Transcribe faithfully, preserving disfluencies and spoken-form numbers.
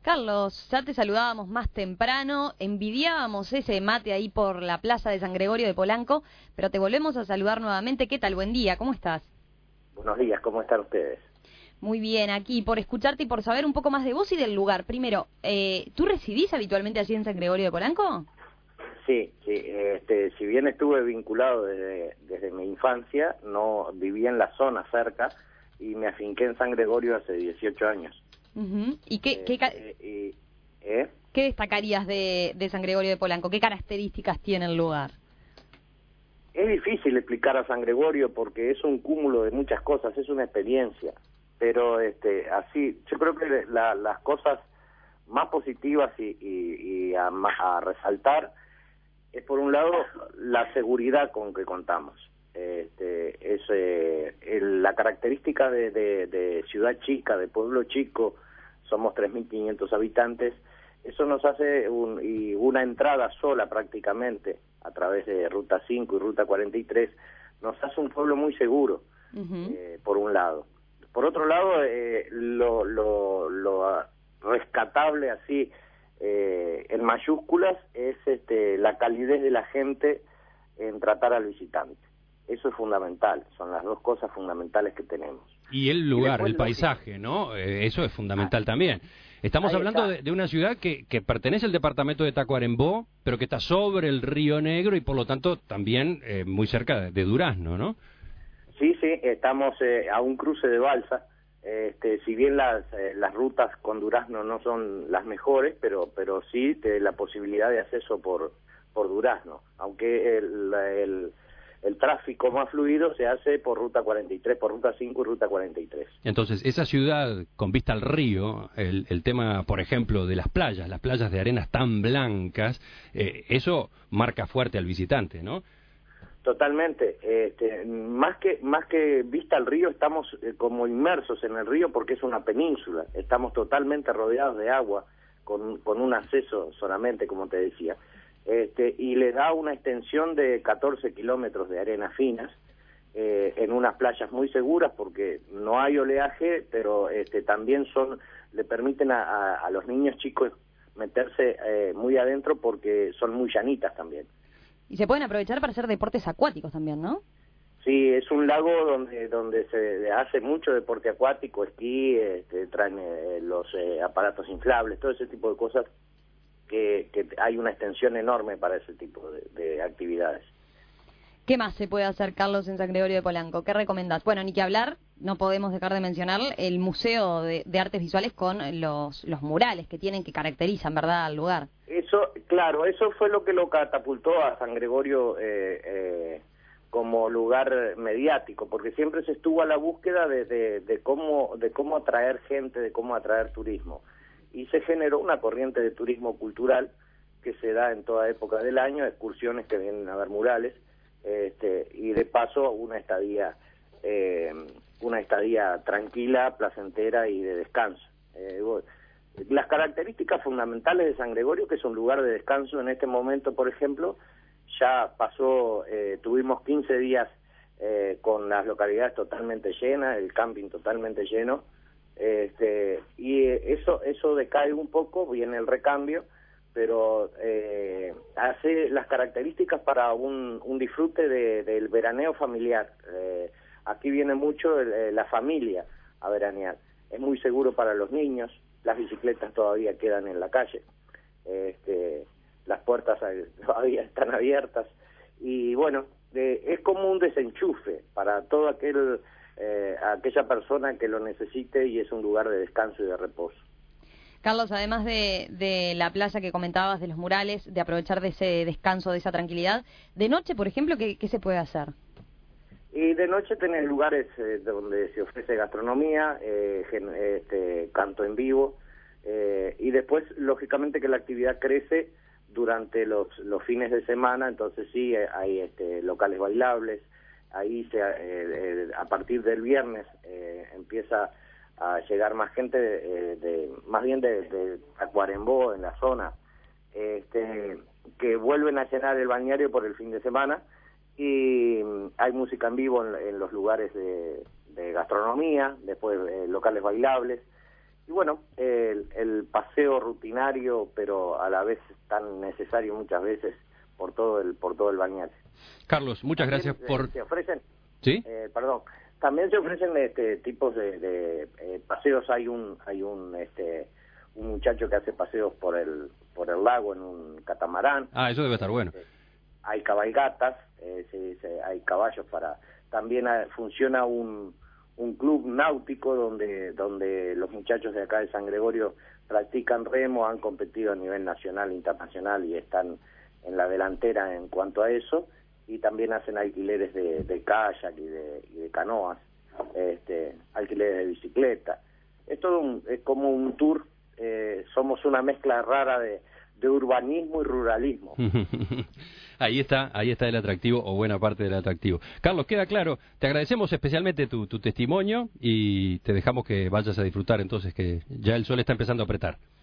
Carlos, ya te saludábamos más temprano, envidiábamos ese mate ahí por la plaza de San Gregorio de Polanco, pero te volvemos a saludar nuevamente. ¿Qué tal? Buen día, ¿cómo estás? Buenos días, ¿cómo están ustedes? Muy bien, aquí por escucharte y por saber un poco más de vos y del lugar. Primero, eh, ¿tú residís habitualmente allí en San Gregorio de Polanco? Sí, sí, este, si bien estuve vinculado desde, desde mi infancia, no vivía en la zona cerca y me afinqué en San Gregorio hace dieciocho años. Uh-huh. ¿Y qué, Eh, qué, eh, eh, ¿eh? qué destacarías de, de San Gregorio de Polanco? ¿Qué características tiene el lugar? Es difícil explicar a San Gregorio porque es un cúmulo de muchas cosas, es una experiencia, pero este, así, yo creo que la, las cosas más positivas y, y, y a, a resaltar es, por un lado, la seguridad con que contamos. Este, es eh, el, la característica de, de, de ciudad chica, de pueblo chico, somos tres mil quinientos habitantes, eso nos hace un, y una entrada sola prácticamente a través de Ruta cinco y Ruta cuarenta y tres, nos hace un pueblo muy seguro, uh-huh. eh, por un lado. Por otro lado, eh, lo, lo, lo rescatable así, eh, en mayúsculas, es este, la calidez de la gente en tratar al visitante. Eso es fundamental, son las dos cosas fundamentales que tenemos. Y el lugar, y el paisaje, ¿no? Eh, eso es fundamental ah, también. Estamos hablando de, de una ciudad que, que pertenece al departamento de Tacuarembó, pero que está sobre el Río Negro y por lo tanto también eh, muy cerca de, de Durazno, ¿no? Sí, sí, estamos eh, a un cruce de balsa. Este, si bien las eh, las rutas con Durazno no son las mejores, pero pero sí te, la posibilidad de acceso por por Durazno, aunque el, el el tráfico más fluido se hace por Ruta cuarenta y tres, por Ruta cinco y Ruta cuarenta y tres. Entonces, esa ciudad con vista al río, el, el tema, por ejemplo, de las playas, las playas de arenas tan blancas, eh, eso marca fuerte al visitante, ¿no? Totalmente. Este, más que más que vista al río, estamos eh, como inmersos en el río porque es una península. Estamos totalmente rodeados de agua, con, con un acceso solamente, como te decía. Este, y le da una extensión de catorce kilómetros de arenas finas, eh, en unas playas muy seguras porque no hay oleaje, pero este, también son le permiten a, a, a los niños chicos meterse eh, muy adentro porque son muy llanitas también. Y se pueden aprovechar para hacer deportes acuáticos también, ¿no? Sí, es un lago donde donde se hace mucho deporte acuático, esquí, este, traen eh, los eh, aparatos inflables, todo ese tipo de cosas. Que, que hay una extensión enorme para ese tipo de, de actividades. ¿Qué más se puede hacer, Carlos, en San Gregorio de Polanco? ¿Qué recomendás? Bueno, ni que hablar, no podemos dejar de mencionar el Museo de, de Artes Visuales con los, los murales que tienen, que caracterizan, ¿verdad?, al lugar. Eso, claro, eso fue lo que lo catapultó a San Gregorio eh, eh, como lugar mediático, porque siempre se estuvo a la búsqueda de, de, de cómo de cómo atraer gente, de cómo atraer turismo. Y se generó una corriente de turismo cultural que se da en toda época del año, excursiones que vienen a ver murales, este, y de paso una estadía eh, una estadía tranquila, placentera y de descanso. Eh, las características fundamentales de San Gregorio, que es un lugar de descanso en este momento, por ejemplo, ya pasó, eh, tuvimos quince días eh, con las localidades totalmente llenas, el camping totalmente lleno. Este, y eso eso decae un poco, viene el recambio, pero eh, hace las características para un, un disfrute de, del veraneo familiar. Eh, aquí viene mucho el, la familia a veranear. Es muy seguro para los niños, las bicicletas todavía quedan en la calle, este, las puertas todavía están abiertas y bueno, eh, es como un desenchufe para todo aquel Eh, a aquella persona que lo necesite y es un lugar de descanso y de reposo. Carlos, además de, de la playa que comentabas, de los murales, de aprovechar de ese descanso, de esa tranquilidad, de noche, por ejemplo, ¿qué, qué se puede hacer? Y de noche tenés lugares eh, donde se ofrece gastronomía, eh, gen, este, canto en vivo, eh, y después, lógicamente, que la actividad crece durante los, los fines de semana, entonces sí, hay este, locales bailables. Ahí se, eh, eh, a partir del viernes eh, empieza a llegar más gente, eh, de, más bien de, de Tacuarembó, en la zona, este, que vuelven a llenar el balneario por el fin de semana y hay música en vivo en, en los lugares de, de gastronomía, después eh, locales bailables y bueno, el, el paseo rutinario, pero a la vez tan necesario muchas veces por todo el por todo el balneario. Carlos, muchas También, gracias por... Eh, se ofrecen, ¿Sí? Eh, perdón, también se ofrecen este tipos de, de eh, paseos. Hay un hay un este un muchacho que hace paseos por el por el lago en un catamarán. Ah, eso debe estar bueno. Eh, hay cabalgatas, eh, se, se, hay caballos para... También hay, funciona un, un club náutico donde donde los muchachos de acá de San Gregorio practican remo, han competido a nivel nacional e internacional y están en la delantera en cuanto a eso, y también hacen alquileres de, de kayak y de, y de canoas, este, alquileres de bicicleta. Es todo un, es como un tour, eh, somos una mezcla rara de, de urbanismo y ruralismo. Ahí está, ahí está el atractivo, o buena parte del atractivo. Carlos, queda claro, te agradecemos especialmente tu, tu testimonio y te dejamos que vayas a disfrutar entonces, que ya el sol está empezando a apretar.